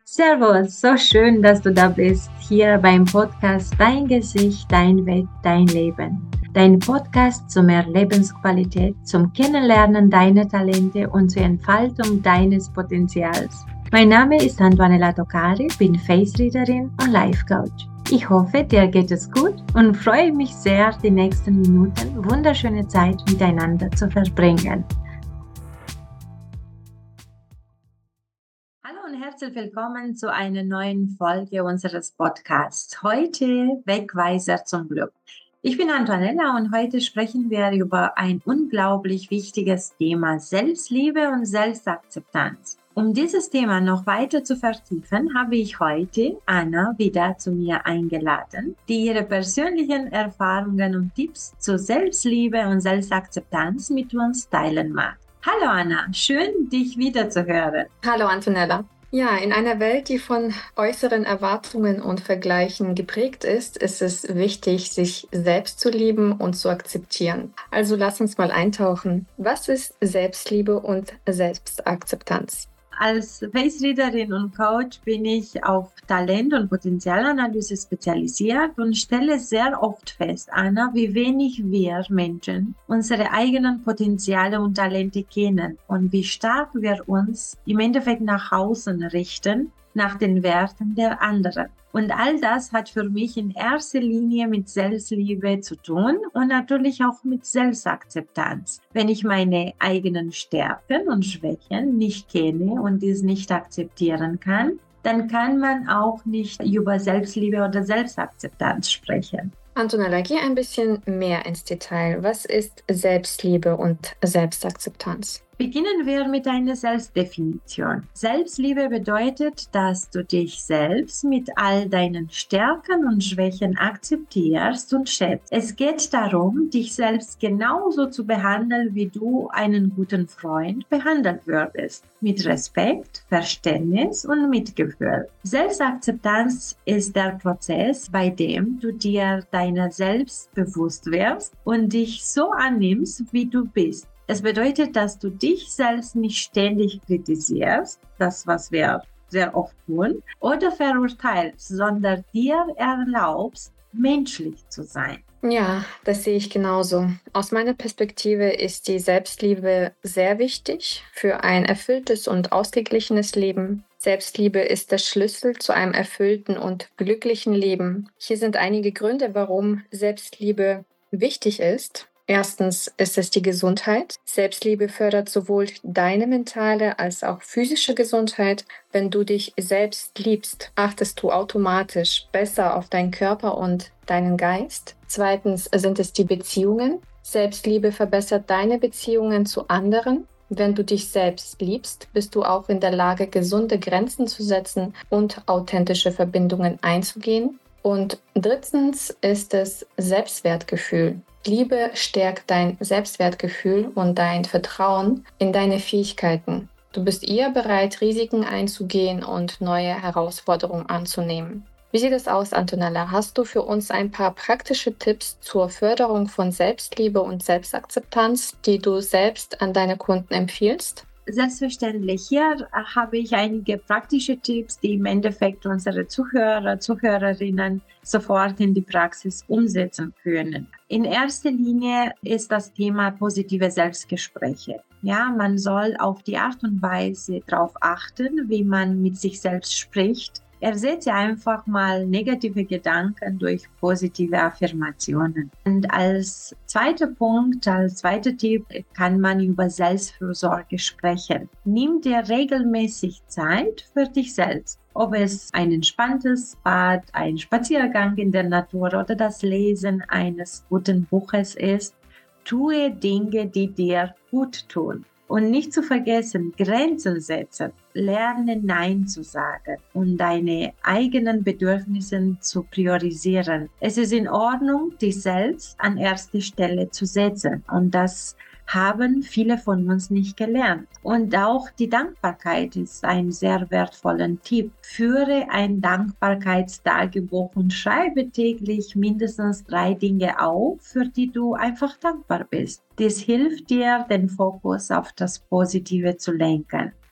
Servus, so schön, dass du da bist, hier beim Podcast Dein Gesicht, dein Weg, dein Leben. Dein Podcast zu mehr Lebensqualität, zum Kennenlernen deiner Talente und zur Entfaltung deines Potenzials. Mein Name ist Antonella Toccari, bin Face Readerin und Life Coach. Ich hoffe, dir geht es gut und freue mich sehr, die nächsten Minuten wunderschöne Zeit miteinander zu verbringen. Herzlich willkommen zu einer neuen Folge unseres Podcasts. Heute Wegweiser zum Glück. Ich bin Antonella und heute sprechen wir über ein unglaublich wichtiges Thema: Selbstliebe und Selbstakzeptanz. Um dieses Thema noch weiter zu vertiefen, habe ich heute Anna wieder zu mir eingeladen, die ihre persönlichen Erfahrungen und Tipps zur Selbstliebe und Selbstakzeptanz mit uns teilen mag. Hallo Anna, schön dich wieder zu hören. Hallo Antonella. Ja, in einer Welt, die von äußeren Erwartungen und Vergleichen geprägt ist, ist es wichtig, sich selbst zu lieben und zu akzeptieren. Also lass uns mal eintauchen. Was ist Selbstliebe und Selbstakzeptanz? Als Face-Readerin und Coach bin ich auf Talent- und Potenzialanalyse spezialisiert und stelle sehr oft fest, Anna, wie wenig wir Menschen unsere eigenen Potenziale und Talente kennen und wie stark wir uns im Endeffekt nach außen richten, nach den Werten der anderen. Und all das hat für mich in erster Linie mit Selbstliebe zu tun und natürlich auch mit Selbstakzeptanz. Wenn ich meine eigenen Stärken und Schwächen nicht kenne und dies nicht akzeptieren kann, dann kann man auch nicht über Selbstliebe oder Selbstakzeptanz sprechen. Antonella, geh ein bisschen mehr ins Detail. Was ist Selbstliebe und Selbstakzeptanz? Beginnen wir mit einer Selbstdefinition. Selbstliebe bedeutet, dass du dich selbst mit all deinen Stärken und Schwächen akzeptierst und schätzt. Es geht darum, dich selbst genauso zu behandeln, wie du einen guten Freund behandeln würdest. Mit Respekt, Verständnis und Mitgefühl. Selbstakzeptanz ist der Prozess, bei dem du dir deiner selbst bewusst wirst und dich so annimmst, wie du bist. Es bedeutet, dass du dich selbst nicht ständig kritisierst, das was wir sehr oft tun, oder verurteilst, sondern dir erlaubst, menschlich zu sein. Ja, das sehe ich genauso. Aus meiner Perspektive ist die Selbstliebe sehr wichtig für ein erfülltes und ausgeglichenes Leben. Selbstliebe ist der Schlüssel zu einem erfüllten und glücklichen Leben. Hier sind einige Gründe, warum Selbstliebe wichtig ist. Erstens ist es die Gesundheit. Selbstliebe fördert sowohl deine mentale als auch physische Gesundheit. Wenn du dich selbst liebst, achtest du automatisch besser auf deinen Körper und deinen Geist. Zweitens sind es die Beziehungen. Selbstliebe verbessert deine Beziehungen zu anderen. Wenn du dich selbst liebst, bist du auch in der Lage, gesunde Grenzen zu setzen und authentische Verbindungen einzugehen. Und drittens ist es Selbstwertgefühl. Liebe stärkt dein Selbstwertgefühl und dein Vertrauen in deine Fähigkeiten. Du bist eher bereit, Risiken einzugehen und neue Herausforderungen anzunehmen. Wie sieht es aus, Antonella? Hast du für uns ein paar praktische Tipps zur Förderung von Selbstliebe und Selbstakzeptanz, die du selbst an deine Kunden empfiehlst? Selbstverständlich. Hier habe ich einige praktische Tipps, die im Endeffekt unsere Zuhörerinnen sofort in die Praxis umsetzen können. In erster Linie ist das Thema positive Selbstgespräche. Ja, man soll auf die Art und Weise darauf achten, wie man mit sich selbst spricht. Ersetze einfach mal negative Gedanken durch positive Affirmationen. Und als zweiter Punkt, als zweiter Tipp kann man über Selbstfürsorge sprechen. Nimm dir regelmäßig Zeit für dich selbst. Ob es ein entspanntes Bad, ein Spaziergang in der Natur oder das Lesen eines guten Buches ist, tue Dinge, die dir gut tun. Und nicht zu vergessen, Grenzen setzen, lerne Nein zu sagen und deine eigenen Bedürfnisse zu priorisieren. Es ist in Ordnung, dich selbst an erste Stelle zu setzen und das haben viele von uns nicht gelernt. Und auch die Dankbarkeit ist ein sehr wertvoller Tipp. Führe ein Dankbarkeitstagebuch und schreibe täglich mindestens 3 Dinge auf, für die du einfach dankbar bist. Dies hilft dir, den Fokus auf das Positive zu lenken.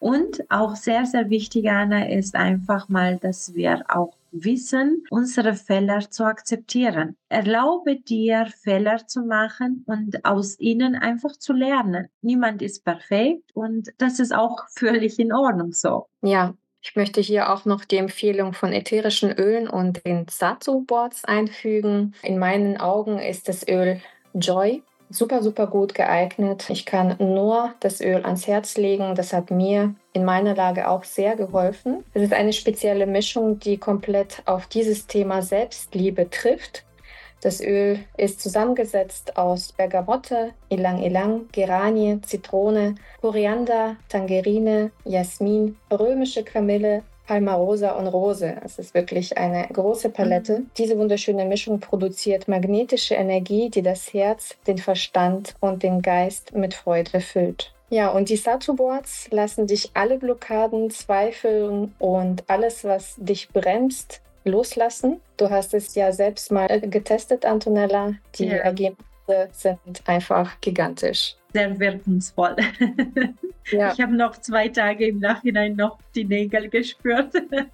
Und auch sehr, sehr wichtig, Anna, ist einfach mal, dass wir auch wissen, unsere Fehler zu akzeptieren. Erlaube dir, Fehler zu machen und aus ihnen einfach zu lernen. Niemand ist perfekt und das ist auch völlig in Ordnung so. Ja, ich möchte hier auch noch die Empfehlung von ätherischen Ölen und den Satsu-Boards einfügen. In meinen Augen ist das Öl Joy super, super gut geeignet. Ich kann nur das Öl ans Herz legen. Das hat mir in meiner Lage auch sehr geholfen. Es ist eine spezielle Mischung, die komplett auf dieses Thema Selbstliebe trifft. Das Öl ist zusammengesetzt aus Bergamotte, Ylang-Ylang, Geranie, Zitrone, Koriander, Tangerine, Jasmin, römische Kamille, Palmarosa und Rose. Es ist wirklich eine große Palette. Diese wunderschöne Mischung produziert magnetische Energie, die das Herz, den Verstand und den Geist mit Freude füllt. Ja, und die Satsu-Boards lassen dich alle Blockaden, Zweifeln und alles, was dich bremst, loslassen. Du hast es ja selbst mal getestet, Antonella. Die Ergebnisse sind einfach gigantisch. Sehr wirkungsvoll. Ja. Ich habe noch 2 Tage im Nachhinein noch die Nägel gespürt.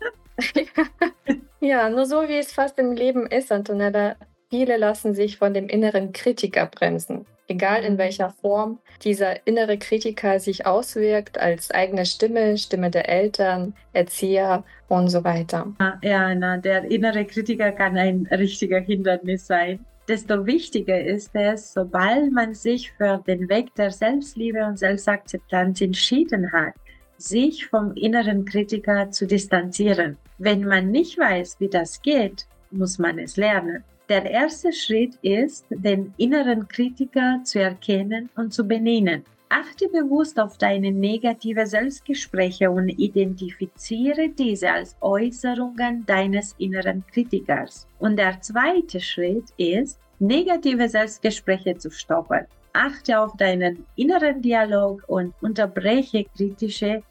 Ja, nur so wie es fast im Leben ist, Antonella. Viele lassen sich von dem inneren Kritiker bremsen. Egal in welcher Form dieser innere Kritiker sich auswirkt, als eigene Stimme, Stimme der Eltern, Erzieher und so weiter. Ja, der innere Kritiker kann ein richtiger Hindernis sein. Desto wichtiger ist es, sobald man sich für den Weg der Selbstliebe und Selbstakzeptanz entschieden hat, sich vom inneren Kritiker zu distanzieren. Wenn man nicht weiß, wie das geht, muss man es lernen. Der erste Schritt ist, den inneren Kritiker zu erkennen und zu benennen. Achte bewusst auf deine negative Selbstgespräche und identifiziere diese als Äußerungen deines inneren Kritikers. Und der zweite Schritt ist, negative Selbstgespräche zu stoppen. Achte auf deinen inneren Dialog und unterbreche kritische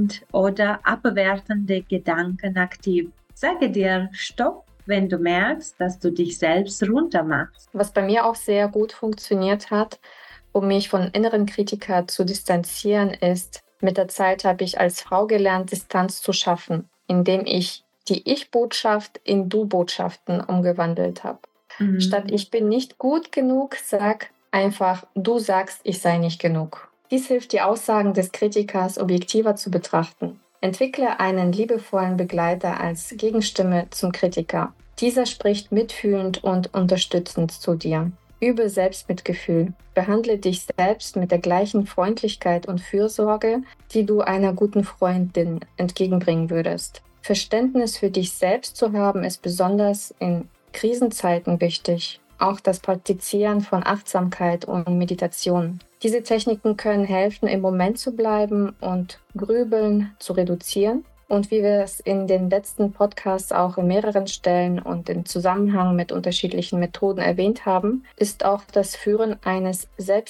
oder abwertende Gedanken aktiv. Sage dir Stopp, wenn du merkst, dass du dich selbst runtermachst. Was bei mir auch sehr gut funktioniert hat, um mich von inneren Kritiker zu distanzieren, ist, mit der Zeit habe ich als Frau gelernt, Distanz zu schaffen, indem ich die Ich-Botschaft in Du-Botschaften umgewandelt habe. Statt ich bin nicht gut genug, sag einfach, du sagst, ich sei nicht genug. Dies hilft, die Aussagen des Kritikers objektiver zu betrachten. Entwickle einen liebevollen Begleiter als Gegenstimme zum Kritiker. Dieser spricht mitfühlend und unterstützend zu dir. Übe Selbstmitgefühl. Behandle dich selbst mit der gleichen Freundlichkeit und Fürsorge, die du einer guten Freundin entgegenbringen würdest. Verständnis für dich selbst zu haben, ist besonders in Krisenzeiten wichtig. Auch das Praktizieren von Achtsamkeit und Meditation. Diese Techniken können helfen, im Moment zu bleiben und Grübeln zu reduzieren. Und wie wir es in den letzten Podcasts auch in mehreren Stellen und im Zusammenhang mit unterschiedlichen Methoden erwähnt haben, ist auch das Führen eines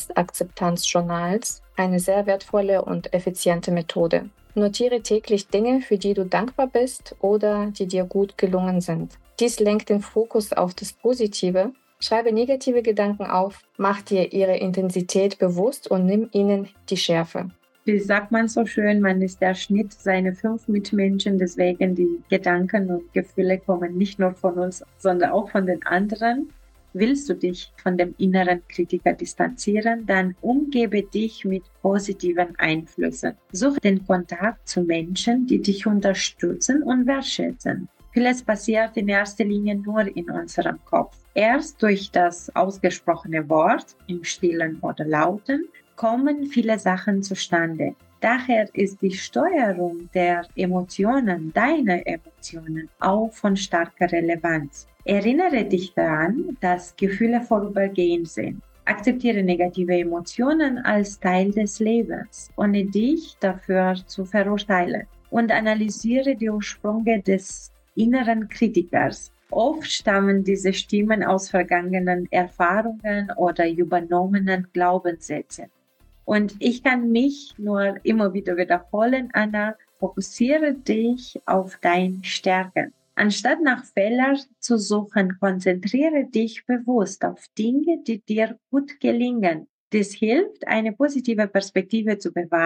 Selbstakzeptanzjournals eine sehr wertvolle und effiziente Methode. Notiere täglich Dinge, für die du dankbar bist oder die dir gut gelungen sind. Dies lenkt den Fokus auf das Positive. Schreibe negative Gedanken auf, mach dir ihre Intensität bewusst und nimm ihnen die Schärfe. Wie sagt man so schön, man ist der Schnitt seiner 5 Mitmenschen, deswegen die Gedanken und Gefühle kommen nicht nur von uns, sondern auch von den anderen. Willst du dich von dem inneren Kritiker distanzieren, dann umgebe dich mit positiven Einflüssen. Suche den Kontakt zu Menschen, die dich unterstützen und wertschätzen. Vieles passiert in erster Linie nur in unserem Kopf. Erst durch das ausgesprochene Wort, im Stillen oder Lauten, kommen viele Sachen zustande. Daher ist die Steuerung der Emotionen, deiner Emotionen, auch von starker Relevanz. Erinnere dich daran, dass Gefühle vorübergehend sind. Akzeptiere negative Emotionen als Teil des Lebens, ohne dich dafür zu verurteilen. Und analysiere die Ursprünge des inneren Kritikers. Oft stammen diese Stimmen aus vergangenen Erfahrungen oder übernommenen Glaubenssätzen. Und ich kann mich nur immer wieder wiederholen, Anna, fokussiere dich auf deine Stärken. Anstatt nach Fehlern zu suchen, konzentriere dich bewusst auf Dinge, die dir gut gelingen. Dies hilft, eine positive Perspektive zu bewahren.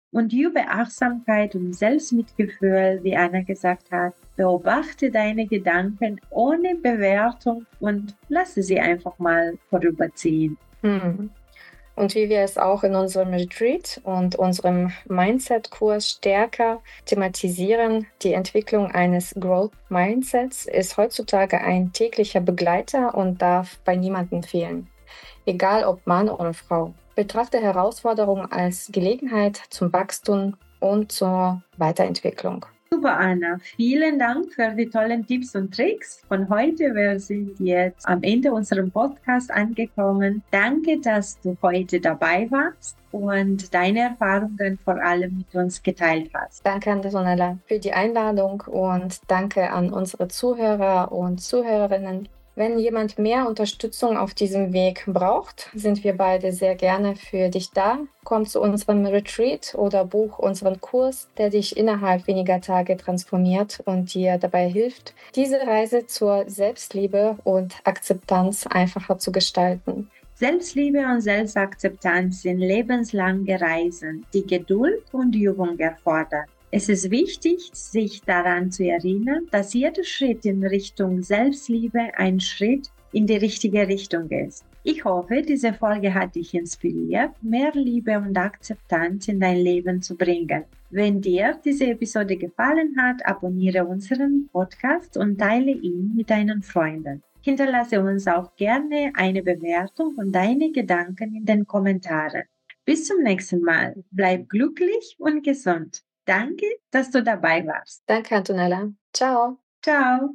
Und übe Achtsamkeit und Selbstmitgefühl, wie Anna gesagt hat. Beobachte deine Gedanken ohne Bewertung und lasse sie einfach mal vorüberziehen. Und wie wir es auch in unserem Retreat und unserem Mindset-Kurs stärker thematisieren, die Entwicklung eines Growth Mindsets ist heutzutage ein täglicher Begleiter und darf bei niemandem fehlen. Egal ob Mann oder Frau. Betrachte Herausforderungen als Gelegenheit zum Wachstum und zur Weiterentwicklung. Super, Anna. Vielen Dank für die tollen Tipps und Tricks von heute. Wir sind jetzt am Ende unseres Podcasts angekommen. Danke, dass du heute dabei warst und deine Erfahrungen vor allem mit uns geteilt hast. Danke, Antonella, für die Einladung und danke an unsere Zuhörer und Zuhörerinnen. Wenn jemand mehr Unterstützung auf diesem Weg braucht, sind wir beide sehr gerne für dich da. Komm zu unserem Retreat oder buch unseren Kurs, der dich innerhalb weniger Tage transformiert und dir dabei hilft, diese Reise zur Selbstliebe und Akzeptanz einfacher zu gestalten. Selbstliebe und Selbstakzeptanz sind lebenslange Reisen, die Geduld und Übung erfordern. Es ist wichtig, sich daran zu erinnern, dass jeder Schritt in Richtung Selbstliebe ein Schritt in die richtige Richtung ist. Ich hoffe, diese Folge hat dich inspiriert, mehr Liebe und Akzeptanz in dein Leben zu bringen. Wenn dir diese Episode gefallen hat, abonniere unseren Podcast und teile ihn mit deinen Freunden. Hinterlasse uns auch gerne eine Bewertung und deine Gedanken in den Kommentaren. Bis zum nächsten Mal. Bleib glücklich und gesund. Danke, dass du dabei warst. Danke, Antonella. Ciao. Ciao.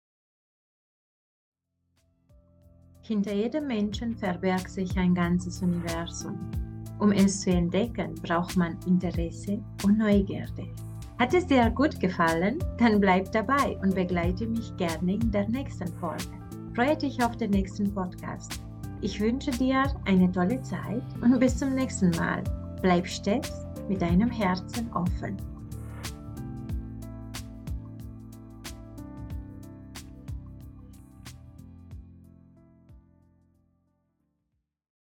Hinter jedem Menschen verbergt sich ein ganzes Universum. Um es zu entdecken, braucht man Interesse und Neugierde. Hat es dir gut gefallen? Dann bleib dabei und begleite mich gerne in der nächsten Folge. Freue dich auf den nächsten Podcast. Ich wünsche dir eine tolle Zeit und bis zum nächsten Mal. Bleib stets mit deinem Herzen offen.